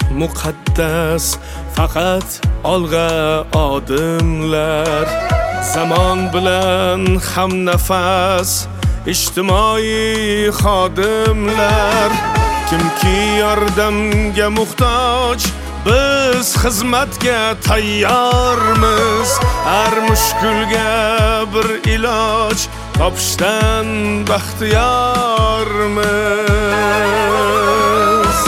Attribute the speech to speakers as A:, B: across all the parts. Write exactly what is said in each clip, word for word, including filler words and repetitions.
A: muqaddas, faqat olg'a odimlar. Zamon bilan hamnafas ijtimoiy xodimlar. Kimki yordamga muhtoj, biz xizmatga tayyormiz. Har mushkulga bir iloj topishdan baxtiyormiz.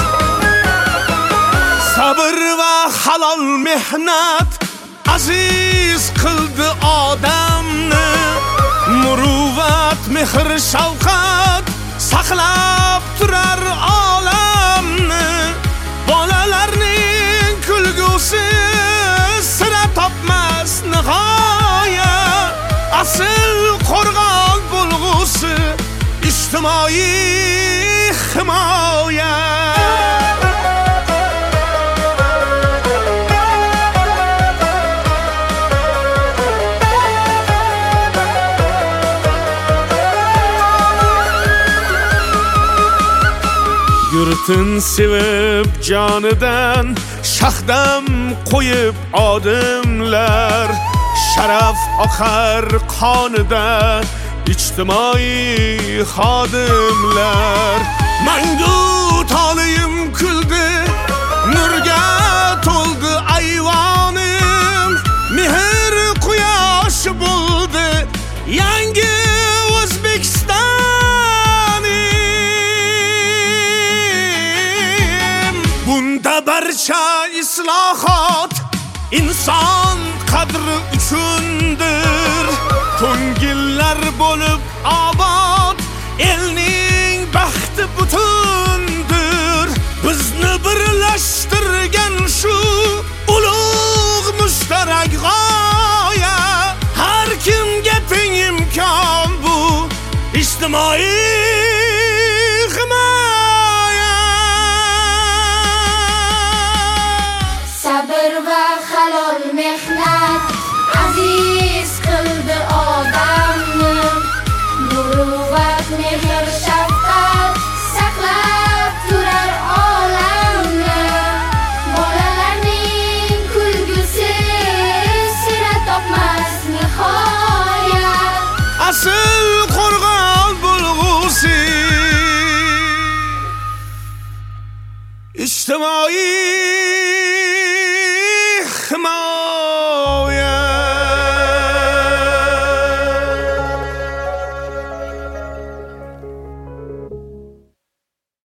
A: Sabr va halol mehnat aziz qildi odamni. Muruvvat, mehr, shafqat saqlab turar olamni. Bolalarning kulgusi sira topmas nihoya. Asl qo'rg'on bo'lg'usi ijtimoiy himoya. Yurtin sevib jonidan shahdam qo'yib odimlar. Sharaf oqar qonida ijtimoiy xodimlar. Mangu tolim kuldi, nurga to'ldi ayvonim. Mehr quyosh bo'ldi yangi O'zbekiston. Bunda barcha islohot inson qadri uchundir. Ko'ngillar bo'lib obod, elning baxti butundir. Bizni birlashtirgan shu ulug' mushtarak g'oya. Har kimga teng imkon bu ijtimoiy himoya.
B: Sabr va halol mehnat aziz qildi odamni. Muruvvat, mehr, shafqat saqlab turar olamni. Bolalarning kulgusi sira topmas nihoya.
A: Asl qo'rg'on bo'lg'usi ijtimoiy himoya.